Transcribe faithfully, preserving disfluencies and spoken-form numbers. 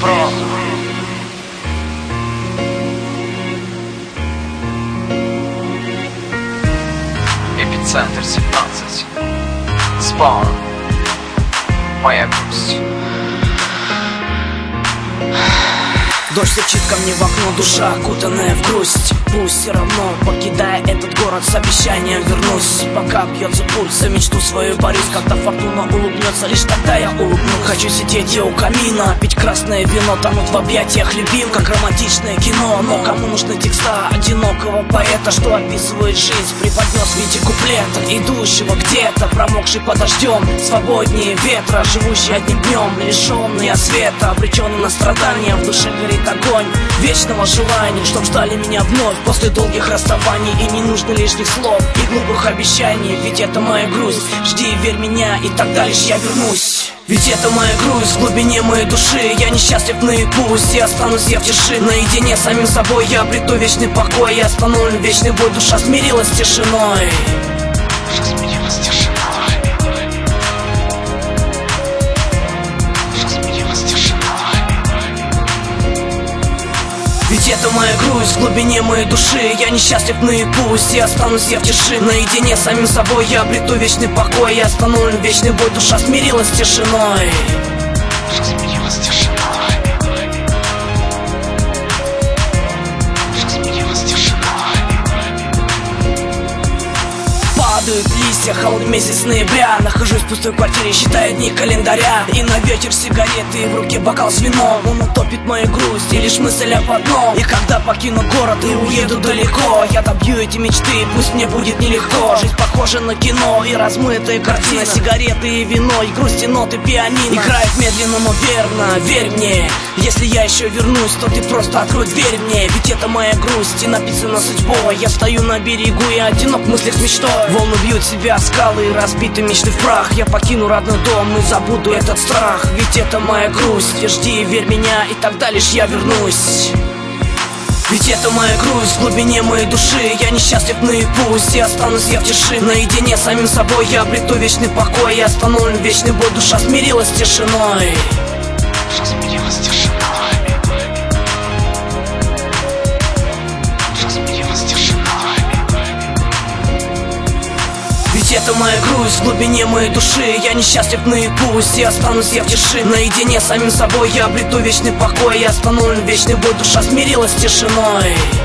бро. Эпицентр семнадцать. Spawn. Моя грусть. Дождь стучит ко мне в окно, душа окутанная в грусть. Пусть все равно, покидая этот город с обещанием вернусь. Пока бьется пульс, за мечту свою борюсь. Когда фортуна улыбнется, лишь тогда я улыбнусь. Хочу сидеть я у камина, пить красное вино, тонуть в объятиях любим, как романтичное кино. Но кому нужны текста одинокого поэта, что описывает жизнь, преподнес в виде куплета, идущего где-то, промокший под дождем, свободнее ветра, живущий одним днем, лишенный от света, обреченный на страдания. В душе горит огонь вечного желания, чтоб ждали меня вновь после долгих расставаний. И не нужно лишних слов и глупых обещаний, ведь это моя грусть. Жди и верь меня, и тогда лишь я вернусь. Ведь это моя грусть в глубине моей души. Я несчастлив наипусть, и останусь я в тиши. Наедине с самим собой я обрету вечный покой. Я остановлю вечный бой, душа смирилась с тишиной. Душа смирилась с тишиной. Ведь это моя грусть в глубине моей души. Я несчастлив наипусть, и останусь я в тиши. Наедине с самим собой я обрету вечный покой. Я остановлю вечный бой, душа смирилась с тишиной. Душа смирилась с тишиной. Душа смирилась с тишиной. Падают листья, холодный месяц ноября. Нахожусь в пустой квартире, считаю дни календаря. И на ветер сигареты, и в руке бокал с вином. Он утопит мою грусть, и лишь мысль об одном. И когда покину город и уеду далеко, я добью эти мечты, пусть мне будет нелегко. Жизнь похожа на кино, и размытая картина. Сигареты и вино, и грусти ноты пианино. Играет медленно, но верно, верь мне. Если я еще вернусь, то ты просто открой дверь мне. Ведь это моя грусть, и написана судьбой. Я стою на берегу, и одинок в мыслях с мечтой. Волны бьют себя о скалы, и разбиты мечты в прах. Я покину родной дом и забуду этот страх. Ведь это моя грусть, и жди и верь меня, и тогда лишь я вернусь. Ведь это моя грусть в глубине моей души. Я несчастлив наипусть, и останусь я в тиши. Наедине с самим собой я обрету вечный покой. Я остановлю вечный бой, душа смирилась с тишиной. Душа смирилась с тишиной. Душа смирилась с тишиной. Ведь это моя грусть в глубине моей души. Я несчастлив наипусть, и останусь я в тиши. Наедине с самим собой я обрету вечный покой. Я остановлю вечный бой, душа смирилась с тишиной.